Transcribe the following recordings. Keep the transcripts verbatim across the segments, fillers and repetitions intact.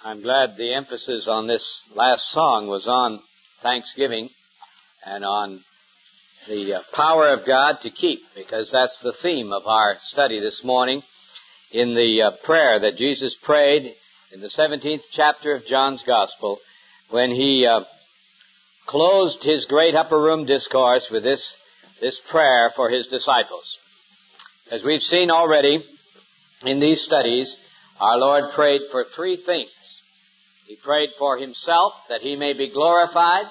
I'm glad the emphasis on this last song was on thanksgiving and on the uh, power of God to keep, because that's the theme of our study this morning in the uh, prayer that Jesus prayed in the seventeenth chapter of John's Gospel when he uh, closed his great upper room discourse with this, this prayer for his disciples. As we've seen already in these studies, our Lord prayed for three things. He prayed for himself, that he may be glorified,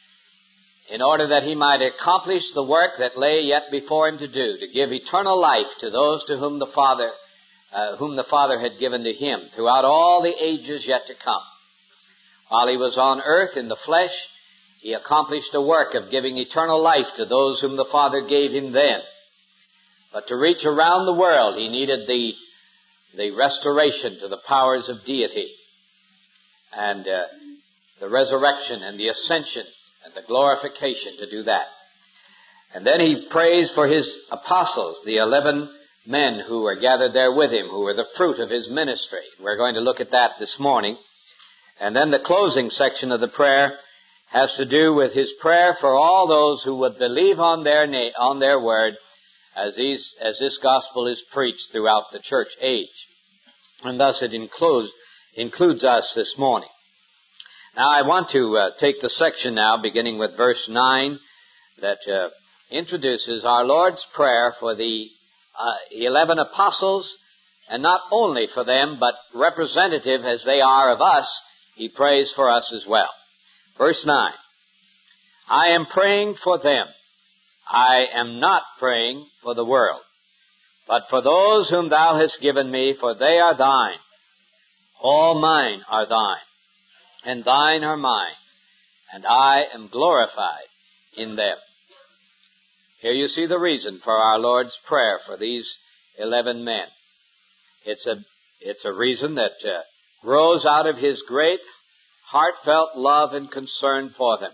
in order that he might accomplish the work that lay yet before him to do, to give eternal life to those to whom the Father, uh, whom the Father had given to him throughout all the ages yet to come. While he was on earth in the flesh, he accomplished a work of giving eternal life to those whom the Father gave him then. But to reach around the world, he needed the, the restoration to the powers of deity, and uh, the resurrection and the ascension and the glorification to do that. And then he prays for his apostles, the eleven men who were gathered there with him, who were the fruit of his ministry. We're going to look at that this morning. And then the closing section of the prayer has to do with his prayer for all those who would believe on their na- on their word as these as this gospel is preached throughout the church age. And thus it includes includes us this morning. Now I want to uh, take the section now, beginning with verse nine, that uh, introduces our Lord's prayer for the uh, eleven apostles, and not only for them, but representative as they are of us, he prays for us as well. Verse nine, I am praying for them. I am not praying for the world, but for those whom thou hast given me, for they are thine. All mine are thine, and thine are mine, and I am glorified in them. Here you see the reason for our Lord's prayer for these eleven men. It's a, it's a reason that uh, grows out of his great, heartfelt love and concern for them.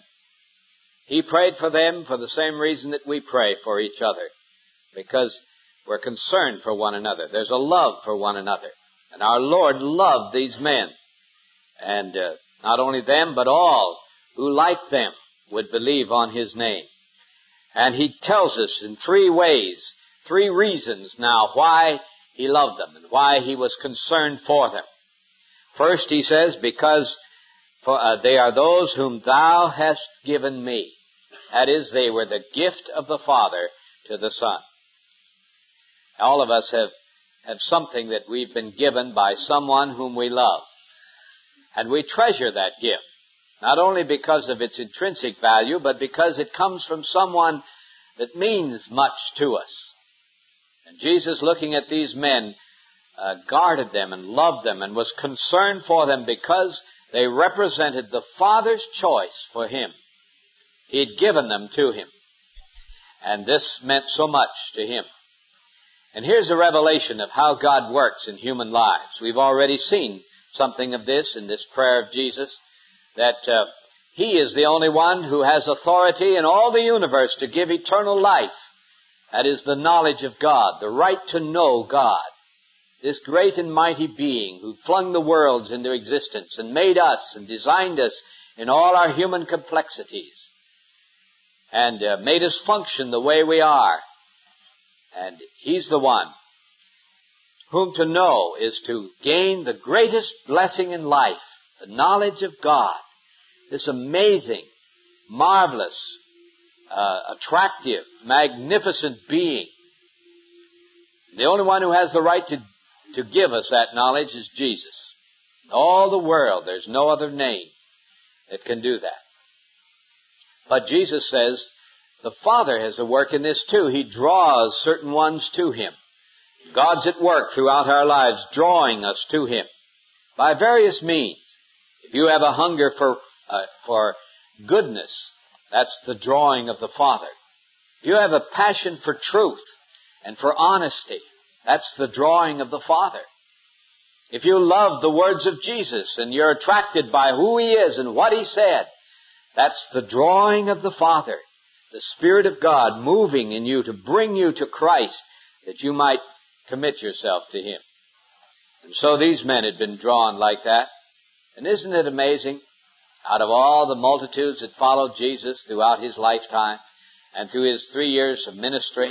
He prayed for them for the same reason that we pray for each other, because we're concerned for one another. There's a love for one another. And our Lord loved these men. And uh, not only them, but all who, like them, would believe on his name. And he tells us in three ways, three reasons now why he loved them and why he was concerned for them. First, he says, because for, uh, they are those whom thou hast given me. That is, they were the gift of the Father to the Son. All of us have have something that we've been given by someone whom we love. And we treasure that gift, not only because of its intrinsic value, but because it comes from someone that means much to us. And Jesus, looking at these men, uh, guarded them and loved them and was concerned for them because they represented the Father's choice for him. He'd given them to him. And this meant so much to him. And here's a revelation of how God works in human lives. We've already seen something of this in this prayer of Jesus, that uh, he is the only one who has authority in all the universe to give eternal life. That is the knowledge of God, the right to know God. This great and mighty being who flung the worlds into existence and made us and designed us in all our human complexities and uh, made us function the way we are. And he's the one whom to know is to gain the greatest blessing in life, the knowledge of God, this amazing, marvelous, uh, attractive, magnificent being. The only one who has the right to, to give us that knowledge is Jesus. In all the world, there's no other name that can do that. But Jesus says, the Father has a work in this too. He draws certain ones to him. God's at work throughout our lives, drawing us to him by various means. If you have a hunger for uh, for goodness, that's the drawing of the Father. If you have a passion for truth and for honesty, that's the drawing of the Father. If you love the words of Jesus and you're attracted by who he is and what he said, that's the drawing of the Father. The Spirit of God moving in you to bring you to Christ, that you might commit yourself to him. And so these men had been drawn like that. And isn't it amazing? Out of all the multitudes that followed Jesus throughout his lifetime and through his three years of ministry,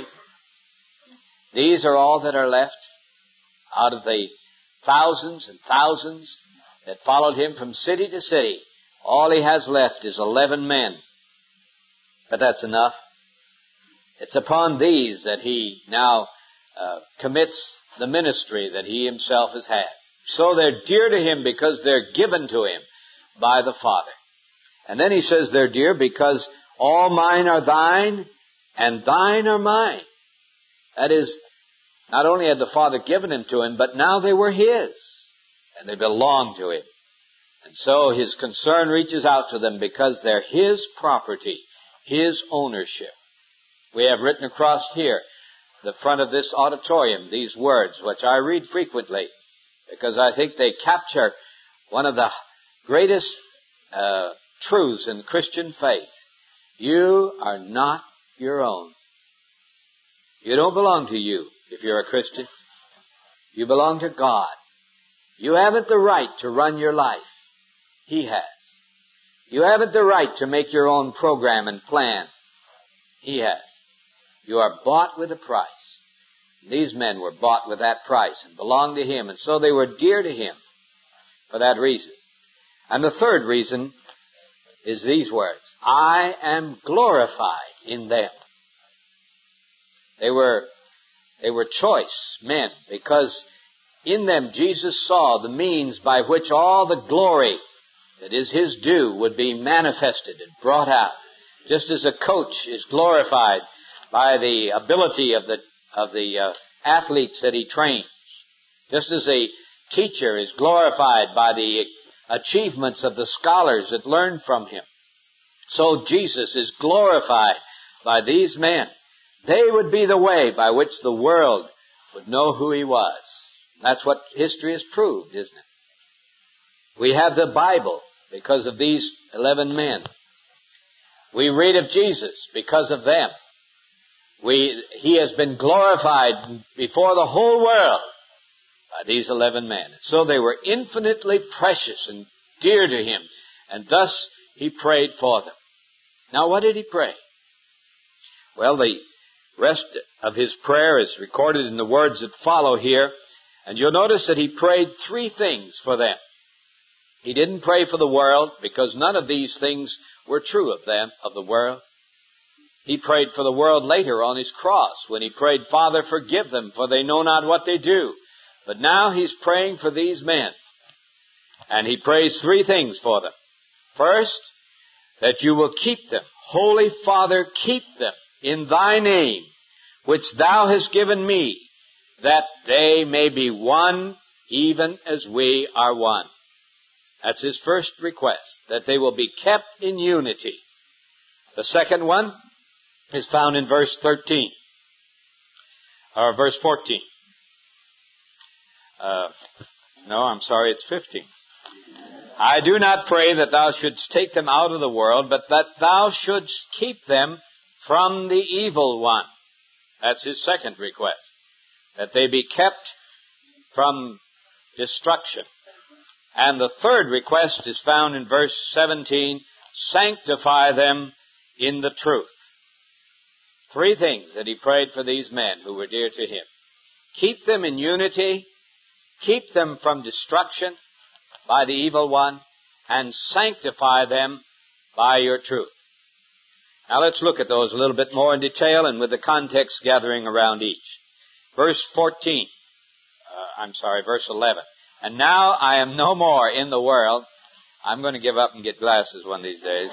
these are all that are left. Out of the thousands and thousands that followed him from city to city, all he has left is eleven men. But that's enough. It's upon these that he now uh, commits the ministry that he himself has had. So they're dear to him because they're given to him by the Father. And then he says they're dear because all mine are thine and thine are mine. That is, not only had the Father given him to him, but now they were his. And they belong to him. And so his concern reaches out to them because they're his property, his ownership. We have written across here, the front of this auditorium, these words, which I read frequently, because I think they capture one of the greatest uh, truths in Christian faith. You are not your own. You don't belong to you if you're a Christian. You belong to God. You haven't the right to run your life. He has. You haven't the right to make your own program and plan. He has. You are bought with a price. These men were bought with that price and belonged to him, and so they were dear to him for that reason. And the third reason is these words: I am glorified in them. They were, they were choice men because in them Jesus saw the means by which all the glory that is his due would be manifested and brought out. Just as a coach is glorified by the ability of the of the uh, athletes that he trains. Just as a teacher is glorified by the achievements of the scholars that learn from him. So Jesus is glorified by these men. They would be the way by which the world would know who he was. That's what history has proved, isn't it? We have the Bible because of these eleven men. We read of Jesus because of them. We, he has been glorified before the whole world by these eleven men. So they were infinitely precious and dear to him, and thus he prayed for them. Now what did he pray? Well, the rest of his prayer is recorded in the words that follow here, and you'll notice that he prayed three things for them. He didn't pray for the world because none of these things were true of them, of the world. He prayed for the world later on his cross when he prayed, Father, forgive them, for they know not what they do. But now he's praying for these men. And he prays three things for them. First, that you will keep them. Holy Father, keep them in thy name, which thou hast given me, that they may be one, even as we are one. That's his first request, that they will be kept in unity. The second one is found in verse thirteen, or verse fourteen. Uh, no, I'm sorry, it's fifteen. I do not pray that thou shouldst take them out of the world, but that thou shouldst keep them from the evil one. That's his second request, that they be kept from destruction. And the third request is found in verse seventeen, sanctify them in the truth. Three things that he prayed for these men who were dear to him. Keep them in unity, keep them from destruction by the evil one, and sanctify them by your truth. Now let's look at those a little bit more in detail and with the context gathering around each. Verse fourteen, uh, I'm sorry, verse eleven. And now I am no more in the world. I'm going to give up and get glasses one of these days.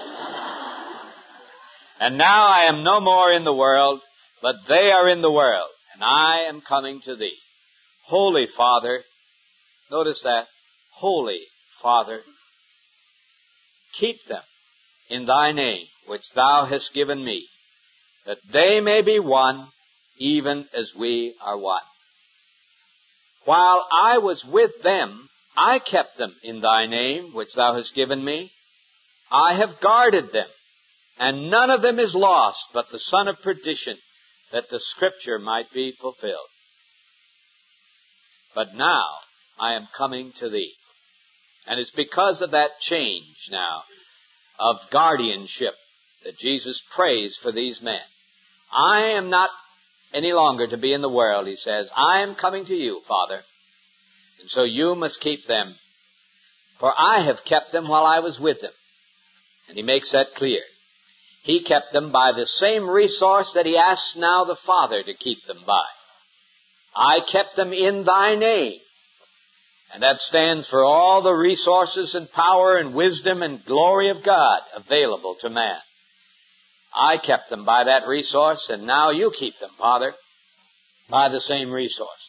And now I am no more in the world, but they are in the world, and I am coming to thee. Holy Father, notice that, Holy Father, keep them in thy name, which thou hast given me, that they may be one, even as we are one. While I was with them, I kept them in thy name, which thou hast given me. I have guarded them, and none of them is lost, but the son of perdition, that the scripture might be fulfilled. But now I am coming to thee. And it's because of that change now of guardianship that Jesus prays for these men. I am not any longer to be in the world, he says. I am coming to you, Father. And so you must keep them. For I have kept them while I was with them. And he makes that clear. He kept them by the same resource that he asks now the Father to keep them by. I kept them in thy name. And that stands for all the resources and power and wisdom and glory of God available to man. I kept them by that resource, and now you keep them, Father, by the same resource.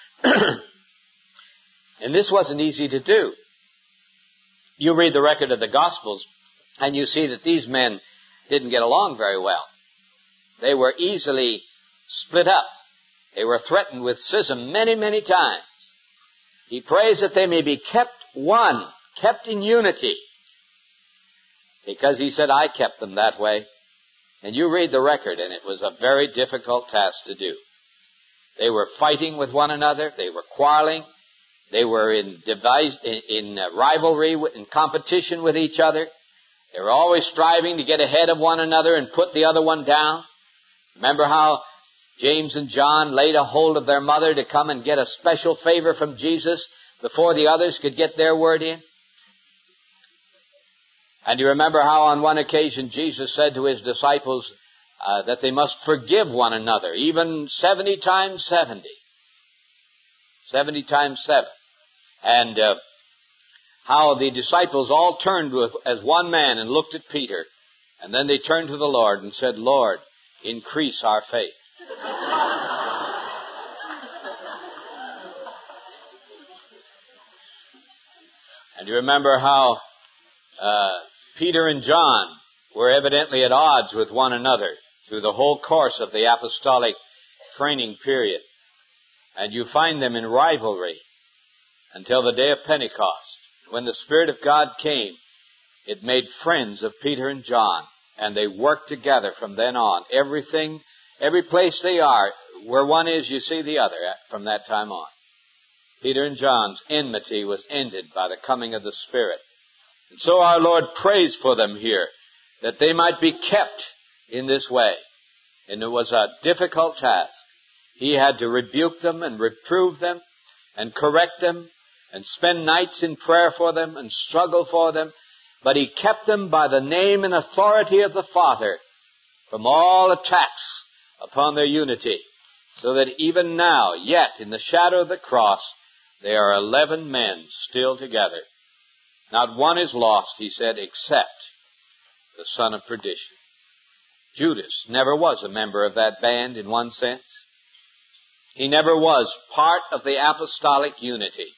And this wasn't easy to do. You read the record of the Gospels, and you see that these men didn't get along very well. They were easily split up. They were threatened with schism many, many times. He prays that they may be kept one, kept in unity. Because he said, I kept them that way. And you read the record, and it was a very difficult task to do. They were fighting with one another. They were quarreling. They were in, devis- in, in uh, rivalry, in competition with each other. They were always striving to get ahead of one another and put the other one down. Remember how James and John laid a hold of their mother to come and get a special favor from Jesus before the others could get their word in? And you remember how on one occasion Jesus said to his disciples uh, that they must forgive one another, even seventy times seventy. seventy times seven. And uh, how the disciples all turned with, as one man and looked at Peter. And then they turned to the Lord and said, Lord, increase our faith. And you remember how uh, Peter and John were evidently at odds with one another through the whole course of the apostolic training period. And you find them in rivalry until the day of Pentecost. When the Spirit of God came, it made friends of Peter and John, and they worked together from then on. Everything, every place they are, where one is, you see the other from that time on. Peter and John's enmity was ended by the coming of the Spirit. And so our Lord prays for them here, that they might be kept in this way. And it was a difficult task. He had to rebuke them and reprove them and correct them and spend nights in prayer for them and struggle for them. But he kept them by the name and authority of the Father from all attacks upon their unity. So that even now, yet in the shadow of the cross, they are eleven men still together. Not one is lost, he said, except the son of perdition. Judas never was a member of that band in one sense. He never was part of the apostolic unity.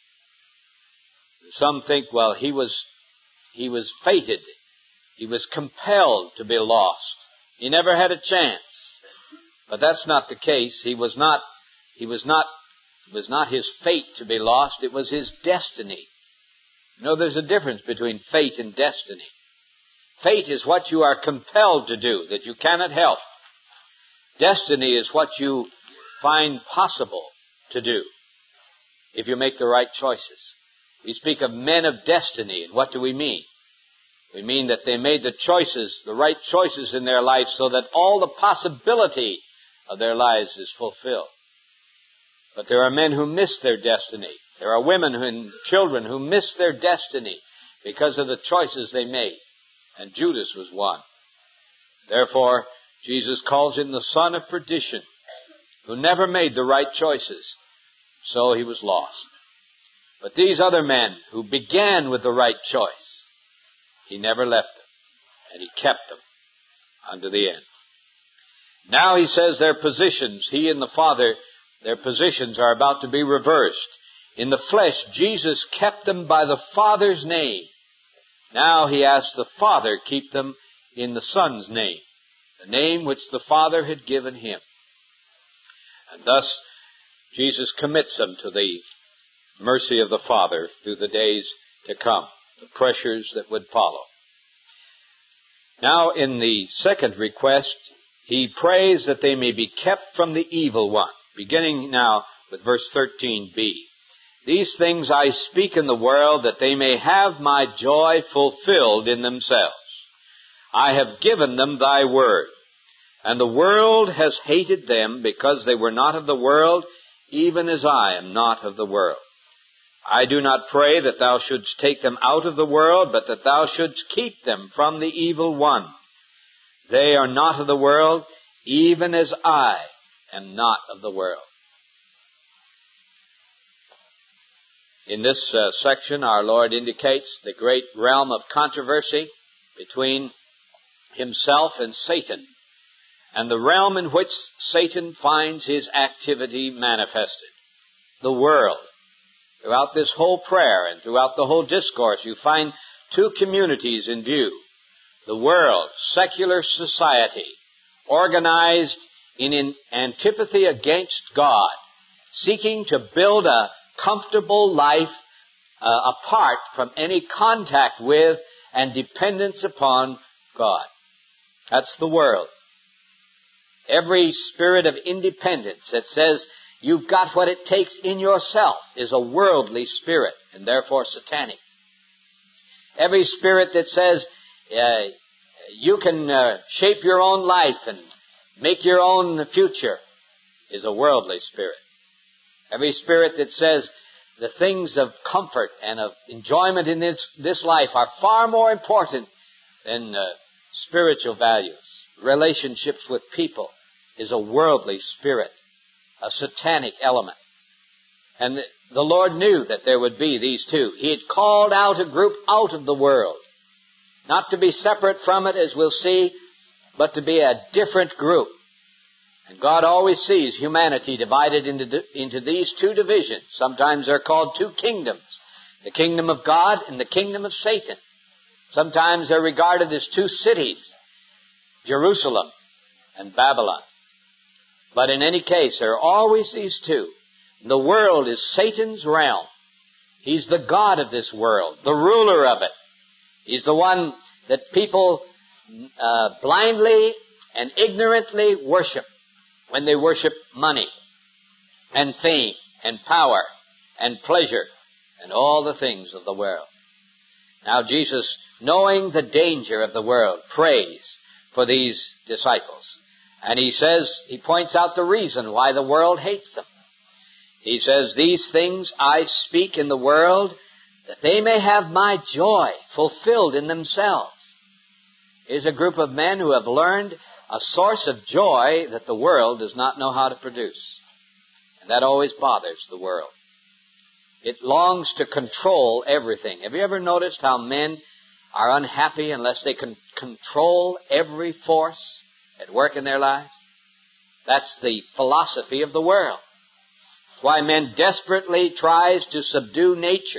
Some think, well, he was, he was fated. He was compelled to be lost. He never had a chance. But that's not the case. He was not, he was not, it was not his fate to be lost. It was his destiny. You know, there's a difference between fate and destiny. Fate is what you are compelled to do, that you cannot help. Destiny is what you find possible to do if you make the right choices. We speak of men of destiny, and what do we mean? We mean that they made the choices, the right choices in their life, so that all the possibility of their lives is fulfilled. But there are men who miss their destiny. There are women and children who miss their destiny because of the choices they made. And Judas was one. Therefore, Jesus calls him the son of perdition, who never made the right choices. So he was lost. But these other men who began with the right choice, he never left them, and he kept them unto the end. Now he says their positions, he and the Father, their positions are about to be reversed. In the flesh, Jesus kept them by the Father's name. Now he asks the Father keep them in the Son's name, the name which the Father had given him. And thus Jesus commits them to the mercy of the Father through the days to come, the pressures that would follow. Now in the second request, he prays that they may be kept from the evil one, beginning now with verse thirteen b. These things I speak in the world, that they may have my joy fulfilled in themselves. I have given them thy word, and the world has hated them, because they were not of the world, even as I am not of the world. I do not pray that thou shouldst take them out of the world, but that thou shouldst keep them from the evil one. They are not of the world, even as I am not of the world. In this uh, section, our Lord indicates the great realm of controversy between himself and Satan, and the realm in which Satan finds his activity manifested, the world. Throughout this whole prayer and throughout the whole discourse, you find two communities in view. The world, secular society, organized in an antipathy against God, seeking to build a comfortable life uh, apart from any contact with and dependence upon God. That's the world. Every spirit of independence that says you've got what it takes in yourself is a worldly spirit, and therefore satanic. Every spirit that says uh, you can uh, shape your own life and make your own future is a worldly spirit. Every spirit that says the things of comfort and of enjoyment in this, this life are far more important than uh, spiritual values, relationships with people, is a worldly spirit, a satanic element. And the Lord knew that there would be these two. He had called out a group out of the world, not to be separate from it, as we'll see, but to be a different group. And God always sees humanity divided into, into these two divisions. Sometimes they're called two kingdoms, the kingdom of God and the kingdom of Satan. Sometimes they're regarded as two cities, Jerusalem and Babylon. But in any case, there are always these two. The world is Satan's realm. He's the god of this world, the ruler of it. He's the one that people uh, blindly and ignorantly worship when they worship money and fame and power and pleasure and all the things of the world. Now Jesus, knowing the danger of the world, prays for these disciples. And he says, he points out the reason why the world hates them. He says, these things I speak in the world, that they may have my joy fulfilled in themselves. Here's a group of men who have learned a source of joy that the world does not know how to produce. And that always bothers the world. It longs to control everything. Have you ever noticed how men are unhappy unless they can control every force at work in their lives? That's the philosophy of the world. It's why men desperately tries to subdue nature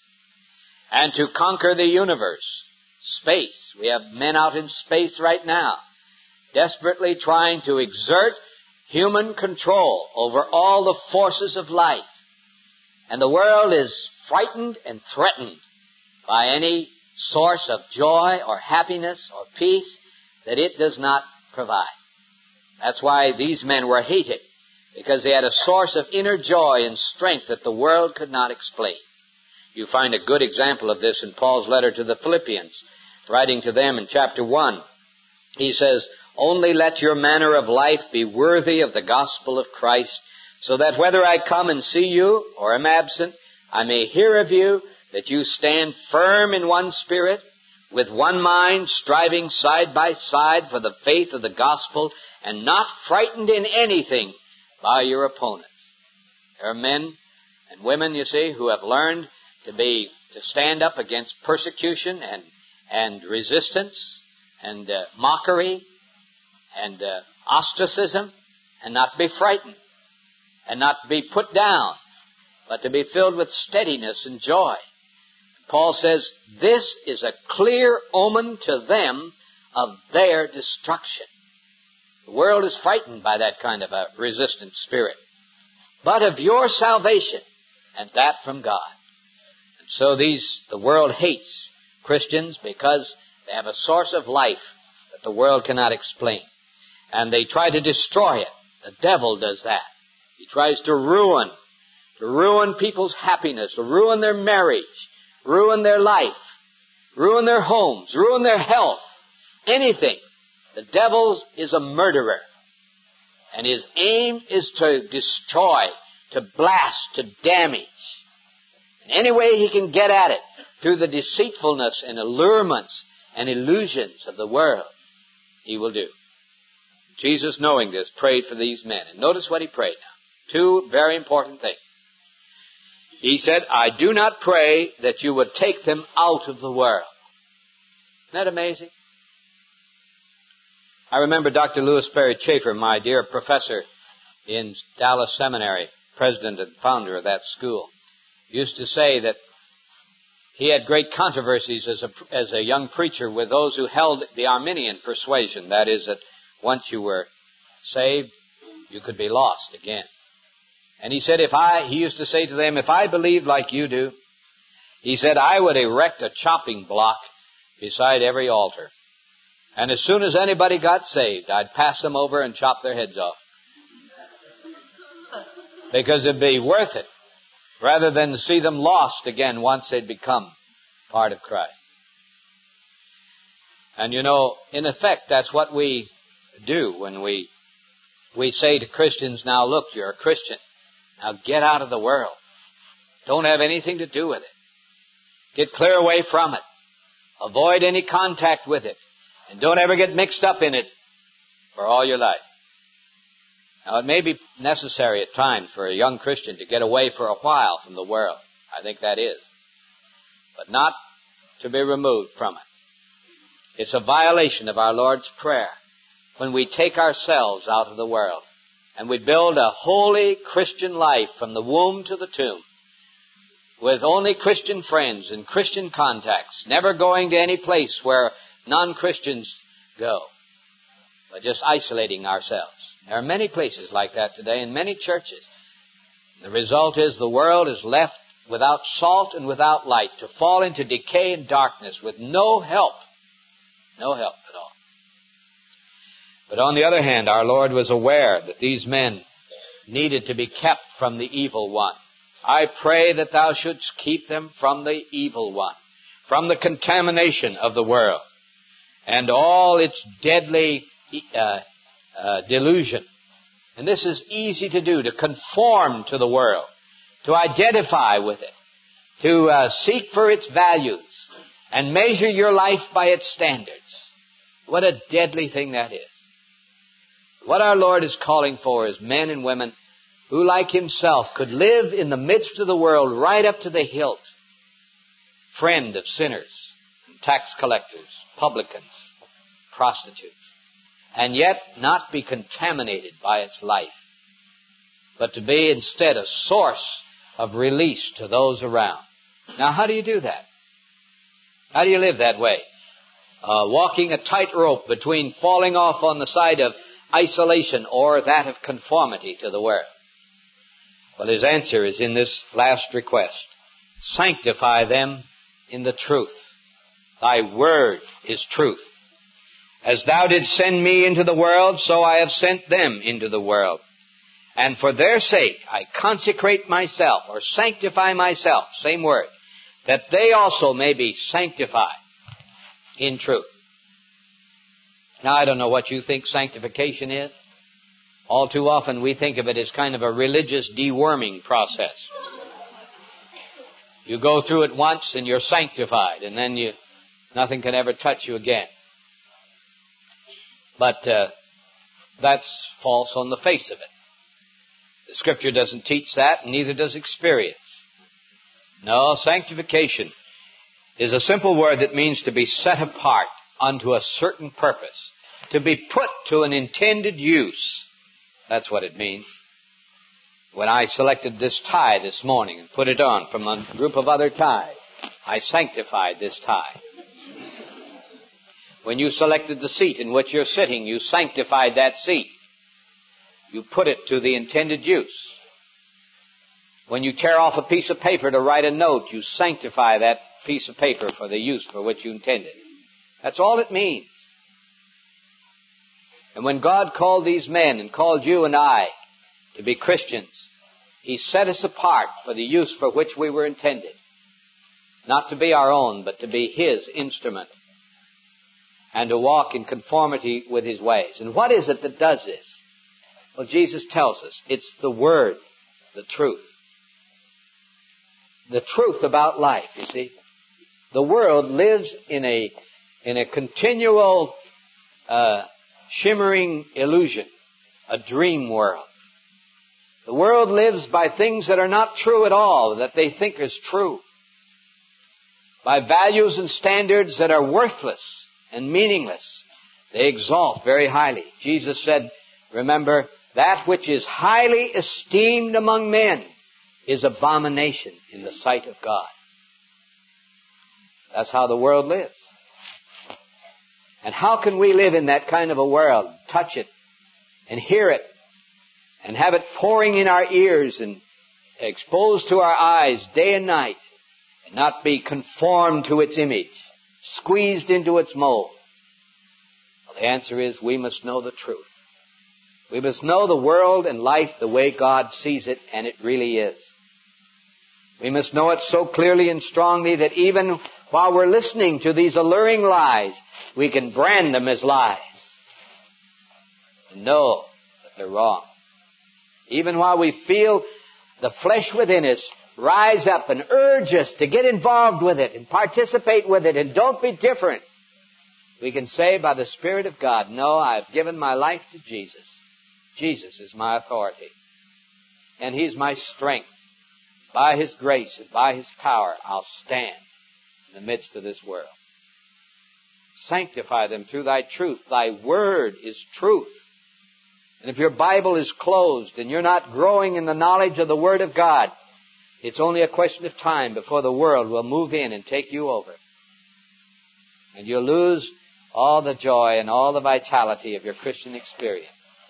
and to conquer the universe, space. We have men out in space right now, desperately trying to exert human control over all the forces of life. And the world is frightened and threatened by any source of joy or happiness or peace that it does not provide. That's why these men were hated, because they had a source of inner joy and strength that the world could not explain. You find a good example of this in Paul's letter to the Philippians, writing to them in chapter one. He says, only let your manner of life be worthy of the gospel of Christ, so that whether I come and see you or am absent, I may hear of you that you stand firm in one spirit, with one mind, striving side by side for the faith of the gospel, and not frightened in anything by your opponents. There are men and women, you see, who have learned to be to stand up against persecution and and resistance and uh, mockery and uh, ostracism, and not be frightened and not be put down, but to be filled with steadiness and joy. Paul says this is a clear omen to them of their destruction. The world is frightened by that kind of a resistant spirit, but of your salvation, and that from God. And so these, the world hates Christians because they have a source of life that the world cannot explain. And they try to destroy it. The devil does that. He tries to ruin to ruin people's happiness, to ruin their marriage, ruin their life, ruin their homes, ruin their health, anything. The devil is a murderer. And his aim is to destroy, to blast, to damage. And any way he can get at it, through the deceitfulness and allurements and illusions of the world, he will do. Jesus, knowing this, prayed for these men. And notice what he prayed now. Two very important things. He said, I do not pray that you would take them out of the world. Isn't that amazing? I remember Doctor Lewis Perry Chafer, my dear professor in Dallas Seminary, president and founder of that school, used to say that he had great controversies as a, as a young preacher with those who held the Arminian persuasion. That is, that once you were saved, you could be lost again. And he said, if I, he used to say to them, if I believed like you do, he said, I would erect a chopping block beside every altar. And as soon as anybody got saved, I'd pass them over and chop their heads off. Because it'd be worth it, rather than to see them lost again once they'd become part of Christ. And you know, in effect, that's what we do when we we say to Christians, now look, you're a Christian. Now get out of the world. Don't have anything to do with it. Get clear away from it. Avoid any contact with it. And don't ever get mixed up in it for all your life. Now, it may be necessary at times for a young Christian to get away for a while from the world. I think that is. But not to be removed from it. It's a violation of our Lord's Prayer when we take ourselves out of the world and we build a holy Christian life from the womb to the tomb with only Christian friends and Christian contacts, never going to any place where non-Christians go, but just isolating ourselves. There are many places like that today in many churches. The result is the world is left without salt and without light to fall into decay and darkness with no help. No help at all. But on the other hand, our Lord was aware that these men needed to be kept from the evil one. I pray that thou shouldst keep them from the evil one, from the contamination of the world and all its deadly uh, uh, delusion. And this is easy to do, to conform to the world, to identify with it, to uh, seek for its values and measure your life by its standards. What a deadly thing that is. What our Lord is calling for is men and women who, like himself, could live in the midst of the world right up to the hilt, friend of sinners, tax collectors, publicans, prostitutes, and yet not be contaminated by its life, but to be instead a source of release to those around. Now, how do you do that? How do you live that way? Uh, walking a tightrope between falling off on the side of isolation or that of conformity to the world. Well, his answer is in this last request. Sanctify them in the truth. Thy word is truth. As thou didst send me into the world, so I have sent them into the world. And for their sake I consecrate myself, or sanctify myself, same word, that they also may be sanctified in truth. Now, I don't know what you think sanctification is. All too often we think of it as kind of a religious deworming process. You go through it once and you're sanctified, and then you nothing can ever touch you again. But uh, that's false on the face of it. The Scripture doesn't teach that, and neither does experience. No, sanctification is a simple word that means to be set apart unto a certain purpose, to be put to an intended use. That's what it means. When I selected this tie this morning and put it on from a group of other ties, I sanctified this tie. When you selected the seat in which you're sitting, you sanctified that seat. You put it to the intended use. When you tear off a piece of paper to write a note, you sanctify that piece of paper for the use for which you intended. That's all it means. And when God called these men and called you and I to be Christians, He set us apart for the use for which we were intended. Not to be our own, but to be His instrument. And to walk in conformity with His ways. And what is it that does this? Well, Jesus tells us it's the Word, the truth. The truth about life, you see. The world lives in a, in a continual, uh, shimmering illusion. A dream world. The world lives by things that are not true at all, that they think is true. By values and standards that are worthless and meaningless. They exalt very highly. Jesus said, remember, that which is highly esteemed among men is abomination in the sight of God. That's how the world lives. And how can we live in that kind of a world, touch it, and hear it, and have it pouring in our ears and exposed to our eyes day and night, and not be conformed to its image, squeezed into its mold? Well, the answer is we must know the truth. We must know the world and life the way God sees it, and it really is. We must know it so clearly and strongly that even while we're listening to these alluring lies, we can brand them as lies and know that they're wrong. Even while we feel the flesh within us rise up and urge us to get involved with it and participate with it and don't be different, we can say by the Spirit of God, no, I've given my life to Jesus. Jesus is my authority. And He's my strength. By His grace and by His power, I'll stand in the midst of this world. Sanctify them through Thy truth. Thy word is truth. And if your Bible is closed and you're not growing in the knowledge of the Word of God, it's only a question of time before the world will move in and take you over. And you'll lose all the joy and all the vitality of your Christian experience.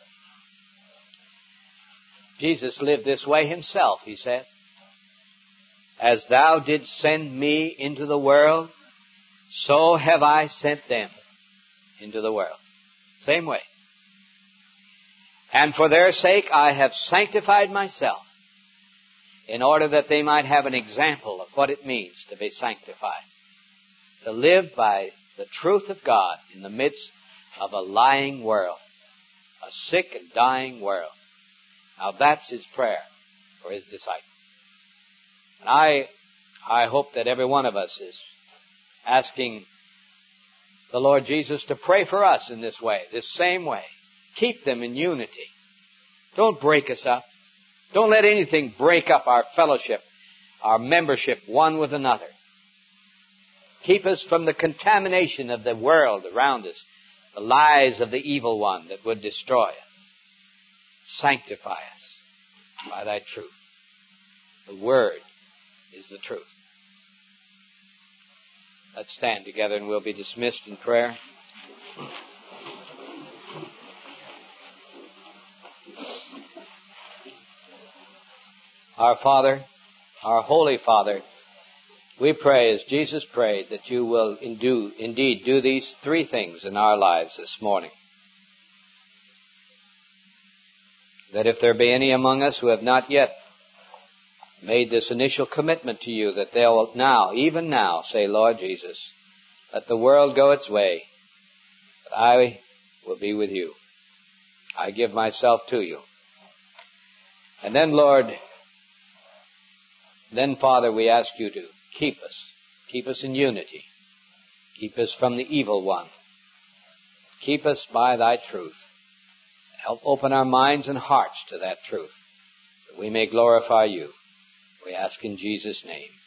Jesus lived this way Himself, He said. As Thou didst send me into the world, so have I sent them into the world. Same way. And for their sake I have sanctified myself, in order that they might have an example of what it means to be sanctified. To live by the truth of God in the midst of a lying world. A sick and dying world. Now that's His prayer for His disciples. And I, I hope that every one of us is asking the Lord Jesus to pray for us in this way, this same way. Keep them in unity. Don't break us up. Don't let anything break up our fellowship, our membership one with another. Keep us from the contamination of the world around us, the lies of the evil one that would destroy us. Sanctify us by Thy truth. The Word is the truth. Let's stand together and we'll be dismissed in prayer. Our Father, our Holy Father, we pray as Jesus prayed that You will indeed do these three things in our lives this morning. That if there be any among us who have not yet made this initial commitment to You, that they'll now, even now, say, Lord Jesus, let the world go its way, but I will be with You. I give myself to You. And then, Lord, then, Father, we ask You to keep us. Keep us in unity. Keep us from the evil one. Keep us by Thy truth. Help open our minds and hearts to that truth, that we may glorify You. We ask in Jesus' name.